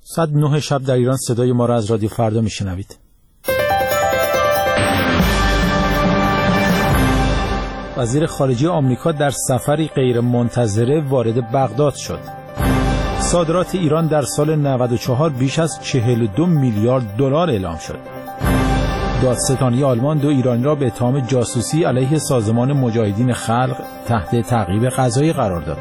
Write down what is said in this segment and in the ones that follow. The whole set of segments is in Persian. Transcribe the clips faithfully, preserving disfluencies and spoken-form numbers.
ساعت نه شب در ایران صدای ما را از رادیو فردا میشنوید. وزیر خارجه آمریکا در سفری غیر منتظره وارد بغداد شد. صادرات ایران در سال نود و چهار بیش از چهل و دو میلیارد دلار اعلام شد. دادستانی آلمان دو ایرانی را به اتهام جاسوسی علیه سازمان مجاهدین خلق تحت تعقیب قضایی قرار داد.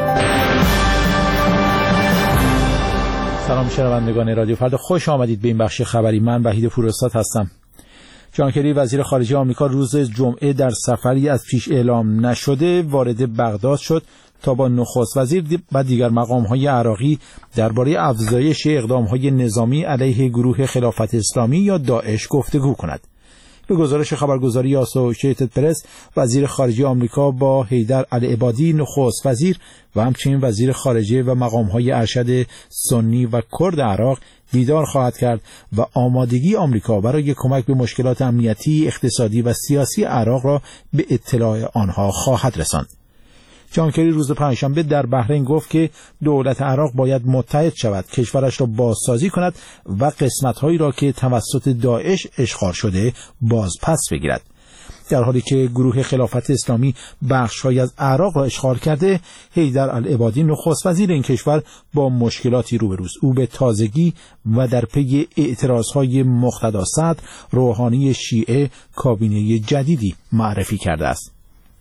سلام شنوندگان رادیو فردا، خوش آمدید به این بخش خبری. من وحید پوراستاد هستم. جان کری وزیر خارجه آمریکا روز جمعه در سفری از پیش اعلام نشده وارد بغداد شد تا با نخست وزیر و دیگر مقام‌های عراقی درباره افزایش اقدام‌های نظامی علیه گروه خلافت اسلامی یا داعش گفتگو کند. به گزارش خبرگزاری آسوشیتد پرس، وزیر خارجه آمریکا با حیدر العبادی نخست وزیر و همچنین وزیر خارجه و مقام‌های ارشد سنی و کرد عراق دیدار خواهد کرد و آمادگی آمریکا برای کمک به مشکلات امنیتی، اقتصادی و سیاسی عراق را به اطلاع آنها خواهد رساند. جان کری روز پنجشنبه در بحرین گفت که دولت عراق باید متحد شود، کشورش را بازسازی کند و قسمت‌هایی را که توسط داعش اشغال شده باز پس بگیرد. در حالی که گروه خلافت اسلامی بخش‌هایی از عراق را اشغال کرده، حیدر العبادی نخست وزیر این کشور با مشکلاتی روبروست. او به تازگی و در پی اعتراض‌های مقتدا صدر روحانی شیعه کابینه جدیدی معرفی کرده است.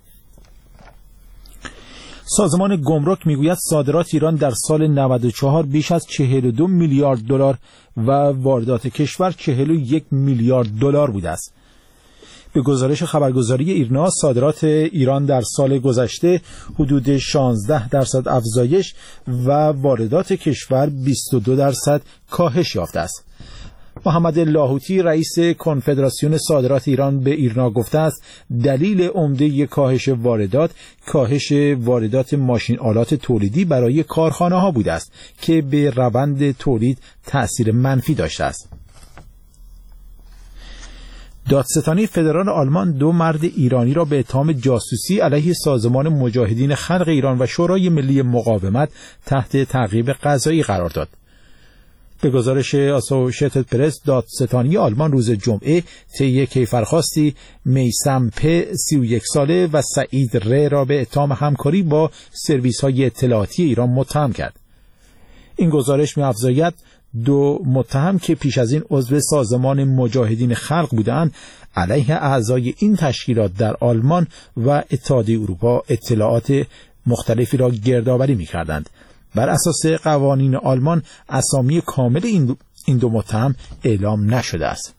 سازمان گمرک میگوید صادرات ایران در سال نود و چهار بیش از چهل و دو میلیارد دلار و واردات کشور چهل و یک میلیارد دلار بوده است. به گزارش خبرگزاری ایرنا، صادرات ایران در سال گذشته حدود شانزده درصد افزایش و واردات کشور بیست و دو درصد کاهش یافته است. محمد لاهوتی رئیس کنفدراسیون صادرات ایران به ایرنا گفته است دلیل عمده کاهش واردات کاهش واردات ماشین آلات تولیدی برای کارخانه ها بوده است که به روند تولید تأثیر منفی داشته است. دادستانی فدرال آلمان دو مرد ایرانی را به اتهام جاسوسی علیه سازمان مجاهدین خلق ایران و شورای ملی مقاومت تحت تعقیب قضایی قرار داد. به گزارش آسوشیتد پرس، دادستانی آلمان روز جمعه طی کیفرخواستی میثم پ سی و یک ساله و سعید ر را به اتهام همکاری با سرویس‌های اطلاعاتی ایران متهم کرد. این گزارش می‌افزاید دو متهم که پیش از این عضو سازمان مجاهدین خلق بودند علیه اعضای این تشکیلات در آلمان و اتحادیه اروپا اطلاعات مختلفی را گردآوری می‌کردند. بر اساس قوانین آلمان اسامی کامل این دو متهم اعلام نشده است.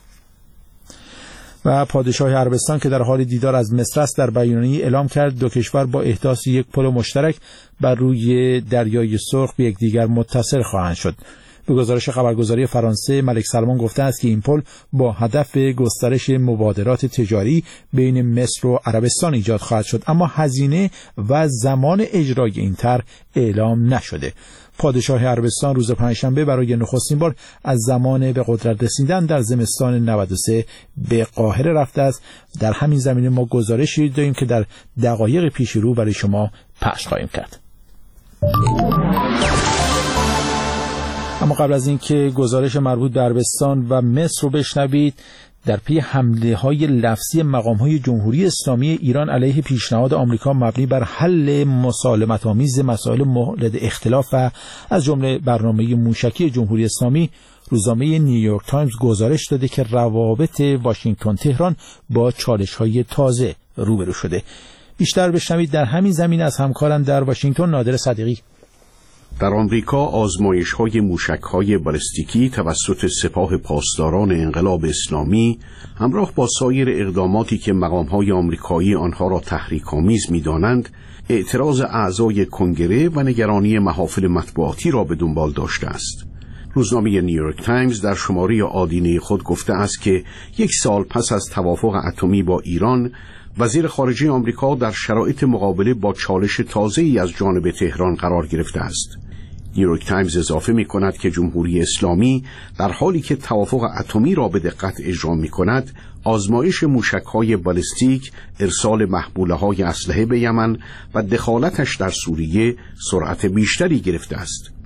و پادشاه عربستان که در حال دیدار از مصر است در بیانیه‌ای اعلام کرد دو کشور با احداث یک پل مشترک بر روی دریای سرخ به یکدیگر متصل خواهند شد. به گزارش خبرگزاری فرانسه، ملک سلمان گفته است که این پل با هدف گسترش مبادرات تجاری بین مصر و عربستان ایجاد خواهد شد، اما هزینه و زمان اجرای این طرح اعلام نشده. پادشاه عربستان روز پنجشنبه برای نخستین بار از زمان به قدرت رسیدن در زمستان نود و سه به قاهره رفته است. در همین زمینه ما گزارشی داریم که در دقایق پیش رو برای شما پخش خواهیم کرد. اما قبل از اینکه گزارش مربوط به عربستان و مصر رو بشنوید، در پی حمله های لفظی مقام های جمهوری اسلامی ایران علیه پیشنهاد آمریکا مبنی بر حل مسالمت آمیز مسائل مورد اختلاف و از جمله برنامه موشکی جمهوری اسلامی، روزنامه نیویورک تایمز گزارش داده که روابط واشنگتن تهران با چالش های تازه روبرو شده. بیشتر بشنوید در همین زمینه از همکارم در واشنگتن، نادر صدیقی. در آمریکا آزمایش‌های موشک‌های بالستیکی توسط سپاه پاسداران انقلاب اسلامی همراه با سایر اقداماتی که مقام‌های آمریکایی آنها را تحریک‌آمیز می‌دانند، اعتراض اعضای کنگره و نگرانی محافل مطبوعاتی را به دنبال داشته است. روزنامه نیویورک تایمز در شماره آدینه خود گفته است که یک سال پس از توافق اتمی با ایران، وزیر خارجه آمریکا در شرایط مقابله با چالش تازه‌ای از جانب تهران قرار گرفته است. نیویورک تایمز اضافه می کند که جمهوری اسلامی در حالی که توافق اتمی را به دقت اجرا می کند، آزمایش موشک‌های بالستیک، ارسال محموله‌های اسلحه به یمن و دخالتش در سوریه سرعت بیشتری گرفته است.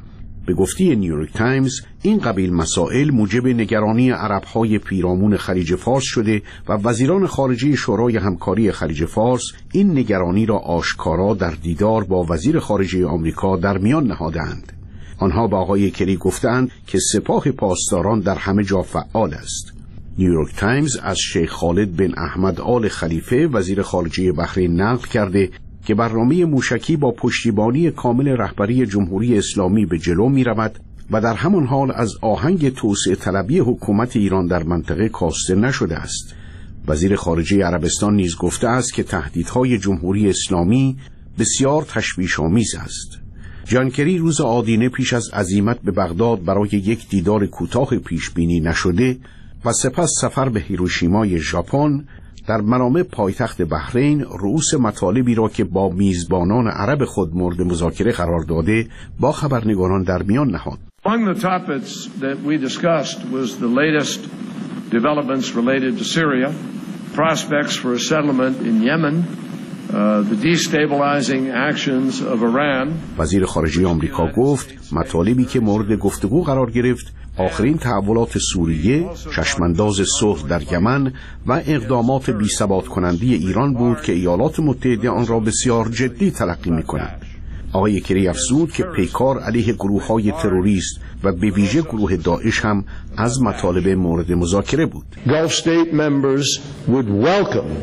به گفته نیویورک تایمز این قبیل مسائل موجب نگرانی عرب‌های پیرامون خلیج فارس شده و وزیران خارجه شورای همکاری خلیج فارس این نگرانی را آشکارا در دیدار با وزیر خارجه آمریکا در میان نهادند. آنها با آقای کری گفتند که سپاه پاسداران در همه جا فعال است. نیویورک تایمز از شیخ خالد بن احمد آل خلیفه وزیر خارجه بحرین نقل کرده که برنامه موشکی با پشتیبانی کامل رهبری جمهوری اسلامی به جلو می رود و در همان حال از آهنگ توسعه طلبی حکومت ایران در منطقه کاسته نشده است. وزیر خارجه عربستان نیز گفته است که تهدیدهای جمهوری اسلامی بسیار تشویش‌آمیز است. جان کری روز آدینه پیش از عزیمت به بغداد برای یک دیدار کوتاه پیشبینی نشده و سپس سفر به هیروشیمای ژاپن در منامه پایتخت بحرین رؤوس مطالبی را که با میزبانان عرب خود مورد مذاکره قرار داده با خبرنگاران در میان نهاد. Among the topics that we discussed was the latest developments related to Syria, prospects for a settlement in Yemen, Uh, the destabilizing actions of Iran. وزیر خارجه آمریکا گفت مطالبی که مورد گفتگو قرار گرفت آخرین تحولات سوریه، چشمانداز صلح در یمن و اقدامات بی‌ثبات کننده ایران بود که ایالات متحده آن را بسیار جدی تلقی می‌کنند. آقای کری افزود که پیکار علیه گروه‌های تروریست و به ویژه گروه داعش هم از مطالب مورد مذاکره بود. Gulf state members would welcome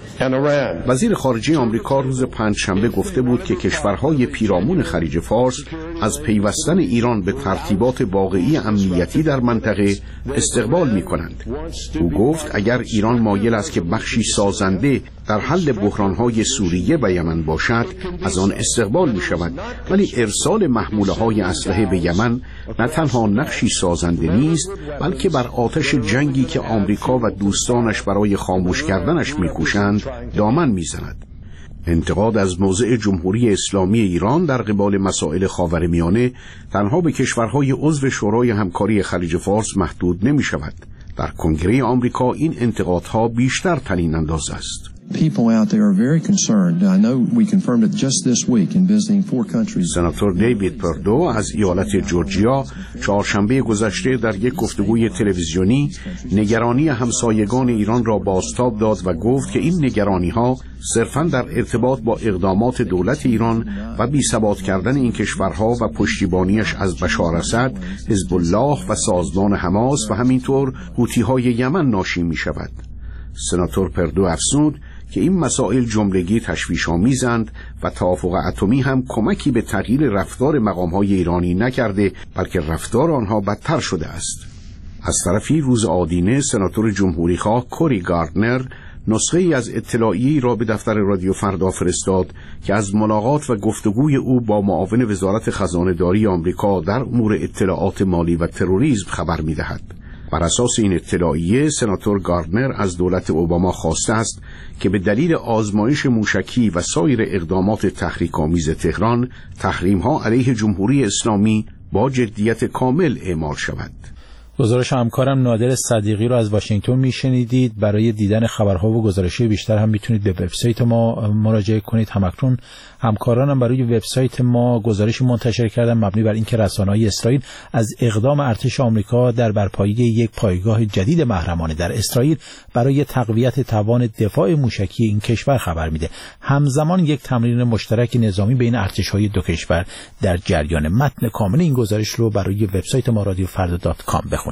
وزیر خارجه آمریکا روز پنجشنبه گفته بود که کشورهای پیرامون خلیج فارس از پیوستن ایران به ترتیبات واقعی امنیتی در منطقه استقبال می کنند. او گفت اگر ایران مایل است که بخشی سازنده در حل بحرانهای سوریه و یمن باشد از آن استقبال می شود، ولی ارسال محموله های اسلحه به یمن نه تنها نقشی سازنده نیست بلکه بر آتش جنگی که آمریکا و دوستانش برای خاموش کردنش می کوشند دامن می زند. انتقاد از موضع جمهوری اسلامی ایران در قبال مسائل خاورمیانه تنها به کشورهای عضو شورای همکاری خلیج فارس محدود نمی شود. در کنگره آمریکا این انتقادها بیشتر طنین انداز است. People out there are very concerned. I know we confirmed it just this week in visiting four countries. سناتور دیوید پردو از ایالت جورجیا چهارشنبه گذشته در یک گفتگوی تلویزیونی نگرانی همسایگان ایران را بازتاب داد و گفت که این نگرانی‌ها صرفاً در ارتباط با اقدامات دولت ایران و بی‌ثبات کردن این کشورها و پشتیبانیش از بشار اسد، حزب الله و سازمان حماس و همینطور حوثی‌های یمن ناشی می‌شود. سناتور پردو افزود که این مسائل جملگی تشویش‌آمیزند و توافق اتمی هم کمکی به تغییر رفتار مقام‌های ایرانی نکرده بلکه رفتار آنها بدتر شده است. از طرفی روز آدینه سناتور جمهوری‌خواه کوری گاردنر نسخه ای از اطلاعیه‌ای را به دفتر رادیو فردا فرستاد که از ملاقات و گفتگوی او با معاون وزارت خزانه‌داری آمریکا در امور اطلاعات مالی و تروریسم خبر می‌دهد. بر اساس این اطلاعیه سناتور گاردنر از دولت اوباما خواسته است که به دلیل آزمایش موشکی و سایر اقدامات تحریک‌آمیز تهران تحریم‌ها علیه جمهوری اسلامی با جدیت کامل اعمال شود. گزارش همکارم نادر صدیقی رو از واشنگتن میشنیدید. برای دیدن خبرها و گزارش‌های بیشتر هم میتونید به وبسایت ما مراجعه کنید. همکنون همکارانم برای وبسایت ما گزارش منتشر کردن مبنی بر اینکه رسانه‌های اسرائیل از اقدام ارتش آمریکا در برپایی یک پایگاه جدید محرمانه در اسرائیل برای تقویت توان دفاع موشکی این کشور خبر میده. همزمان یک تمرین مشترک نظامی بین ارتش‌های دو کشور در جریان. متن کامل این گزارش رو برای وبسایت ما رادیو فردا دات کام بخونید.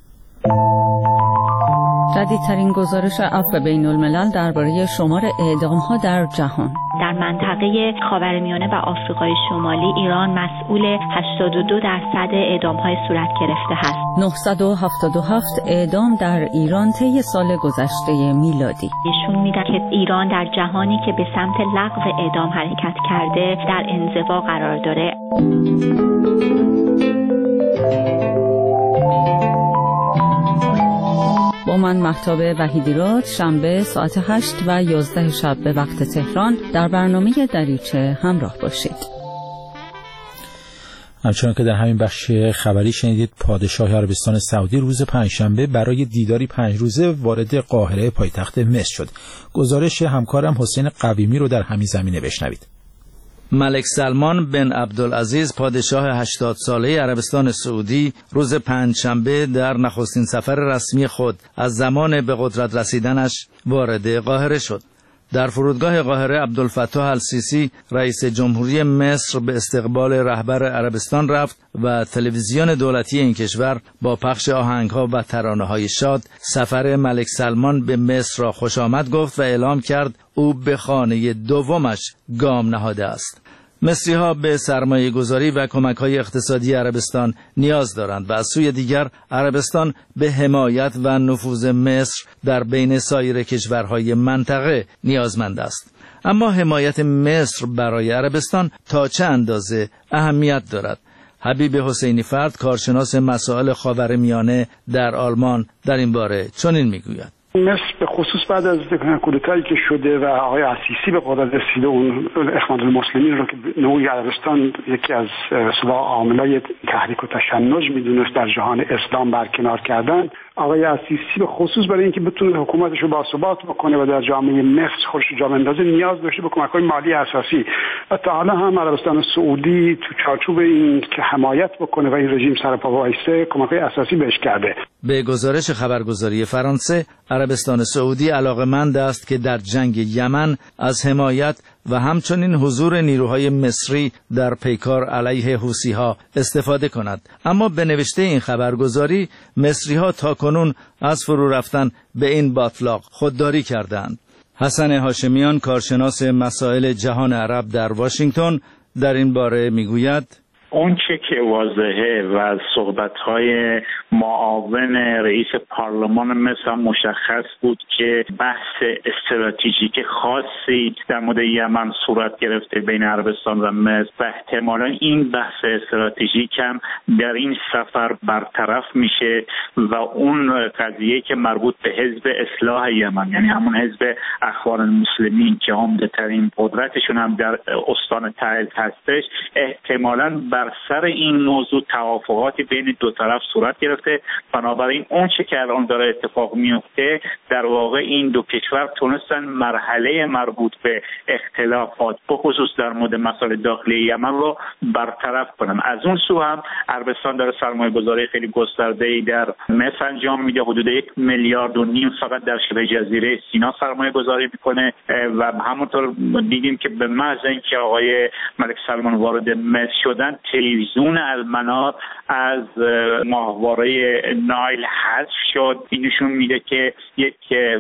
جدیدترین گزارش عفو بین الملل درباره شمار اعدام‌ها در جهان. در منطقه خاورمیانه و آفریقای شمالی ایران مسئول هشتاد و دو درصد اعدام‌های صورت گرفته است. نهصد و هفتاد و هفت اعدام در ایران طی سال گذشته میلادی. نشون میده که ایران در جهانی که به سمت لغو اعدام حرکت کرده در انزوا قرار داره. با من مهتاب وحیدیراد شنبه ساعت هشت و یازده شب به وقت تهران در برنامه دریچه همراه باشید. همچنان که در همین بخش خبری شنیدید پادشاه عربستان سعودی روز پنجشنبه برای دیداری پنج روزه وارد قاهره پایتخت مصر شد. گزارش همکارم حسین قویمی رو در همین زمینه بشنوید. ملک سلمان بن عبدالعزیز پادشاه هشتاد ساله عربستان سعودی روز پنجشنبه در نخستین سفر رسمی خود از زمان به قدرت رسیدنش وارد قاهره شد. در فرودگاه قاهره عبدالفتاح السیسی رئیس جمهوری مصر به استقبال رهبر عربستان رفت و تلویزیون دولتی این کشور با پخش آهنگ‌ها و ترانه‌های شاد سفر ملک سلمان به مصر را خوش آمد گفت و اعلام کرد او به خانه دومش گام نهاده است. مصری‌ها به سرمایه گذاری و کمک‌های اقتصادی عربستان نیاز دارند و از سوی دیگر عربستان به حمایت و نفوذ مصر در بین سایر کشورهای منطقه نیازمند است. اما حمایت مصر برای عربستان تا چه اندازه اهمیت دارد؟ حبیب حسینی فرد کارشناس مسائل خاورمیانه در آلمان در این باره چنین میگوید: مصر به خصوص بعد از کودتایی که شده و آقای عسیسی به قدرت رسیده، اون اخوان المسلمین رو که نوعی عربستان یکی از اصطلاح عاملای تحریک و تشنج میدونست در جهان اسلام برکنار کردن، آقای عسیسی به خصوص برای اینکه بتونه حکومتش رو باثبات بکنه و در جامعه مصر خودش جا بندازه نیاز داشته به کمک‌های مالی اساسی و تا حالا هم عربستان سعودی تو چارچوب این که حمایت بکنه و این رژیم سرپا وایسه کمک‌های اساسی بهش کرده. به گزارش خبرگزاری فرانسه، عربستان سعودی علاقه‌مند است که در جنگ یمن از حمایت و همچنین حضور نیروهای مصری در پیکار علیه حوثی‌ها استفاده کند. اما به نوشته این خبرگزاری، مصری‌ها تاکنون از فرو رفتن به این باطلاق خودداری کردند. حسن هاشمیان کارشناس مسائل جهان عرب در واشنگتن در این باره میگوید: اون چه که واضحه و صحبت‌های معاون رئیس پارلمان مصر مشخص بود که بحث استراتژیک خاصی در مورد یمن صورت گرفته بین عربستان و مصر و احتمالاً این بحث استراتژیک هم در این سفر برطرف میشه و اون قضیه که مربوط به حزب اصلاح یمن، یعنی همون حزب اخوان المسلمین که عمده‌ترین قدرتشون هم در استان تعز هستش، احتمالاً بر سر این موضوع توافقاتی بین دو طرف صورت گرفته. بنابراین اون چه که الان داره اتفاق میفته، در واقع این دو کشور تونستن مرحله مربوط به اختلافات بخصوص در مورد مسائل داخلی یمن رو برطرف کنن. از اون سو هم عربستان داره سرمایه گذاری خیلی گسترده‌ای در مصر انجام میده، حدود یک میلیارد و نیم فقط در شبه جزیره سینا سرمایه گذاری میکنه و همونطور دیدیم که به محض اینکه آقای ملک سلمان وارد مصر شدن، تلویزیون المنار از ماهواره نایل حذف شد. این نشون میده که یک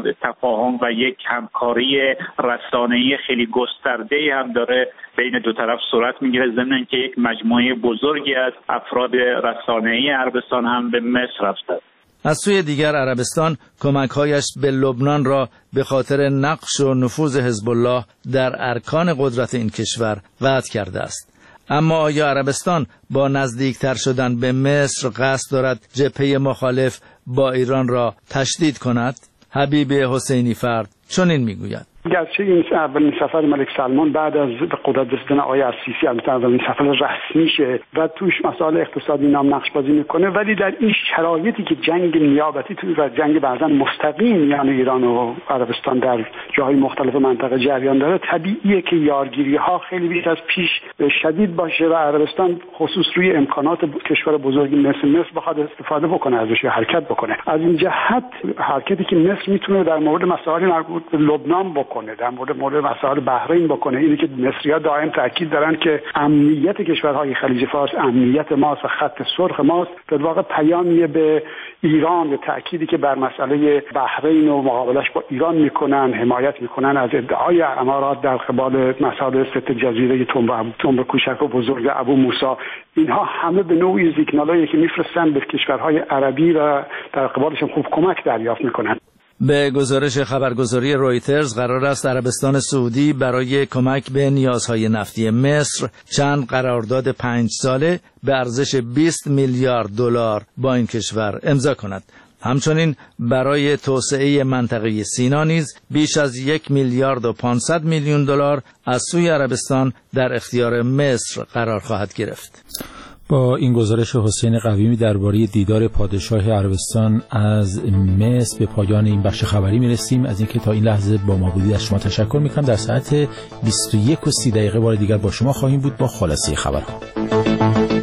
تفاهم و یک همکاری رسانه‌ای خیلی گسترده‌ای هم داره بین دو طرف صورت میگیره، ضمن اینکه یک مجموعه بزرگی از افراد رسانه‌ای عربستان هم به مصر رفتند. از سوی دیگر عربستان کمک‌هایش به لبنان را به خاطر نقش و نفوذ حزب الله در ارکان قدرت این کشور قطع کرده است. اما آیا عربستان با نزدیکتر شدن به مصر قصد دارد جبهه مخالف با ایران را تشدید کند؟ حبیب حسینی فرد چنین میگوید: گرچه این اولین سفر ملک سلمان بعد از قدرت رسیدن آقای عسیسی البته اولین سفر رسمی شه و توش مسائل اقتصادی نام نقش بازی میکنه، ولی در این شرایطی که جنگ نیابتی توی و جنگ بعضا مستقیم میان ایران و عربستان در جاهای مختلف منطقه جریان داره، طبیعیه که یارگیری ها خیلی بیش از پیش شدید باشه و عربستان خصوص روی امکانات کشور بزرگی مثل مصر بخواد استفاده بکنه ازش، حرکت بکنه. از این جهت حرکتی که مصر میتونه در مورد مسائل مربوط به لبنان بکنه، در مورد مورد مسائل بحرین بکنه، اینی که مصری‌ها دائم تاکید دارن که امنیت کشورهای خلیج فارس امنیت ماست و خط سرخ ماست، در واقع پیامی به ایران و تأکیدی که بر مسئله بحرین و مقابلش با ایران میکنن، حمایت میکنن از ادعای امارات در قبال مسائل ست جزیره تنب کوچک و بزرگ ابو موسی. اینها همه به نوعی سیگنالایی که میفرستن به کشورهای عربی و در قبالشون خوب کمک دریافت میکنن. به گزارش خبرگزاری رویترز قرار است عربستان سعودی برای کمک به نیازهای نفتی مصر چند قرارداد پنج ساله به ارزش بیست میلیارد دلار با این کشور امضا کند. همچنین برای توسعه منطقه سینا نیز بیش از یک میلیارد و پانصد میلیون دلار از سوی عربستان در اختیار مصر قرار خواهد گرفت. با این گزارش حسین قویمی درباره دیدار پادشاه عربستان از مصر به پایان این بخش خبری میرسیم. از اینکه تا این لحظه با ما بودید از شما تشکر میکنم. در ساعت بیست و یک و سی دقیقه بار دیگر با شما خواهیم بود با خلاصه خبرها.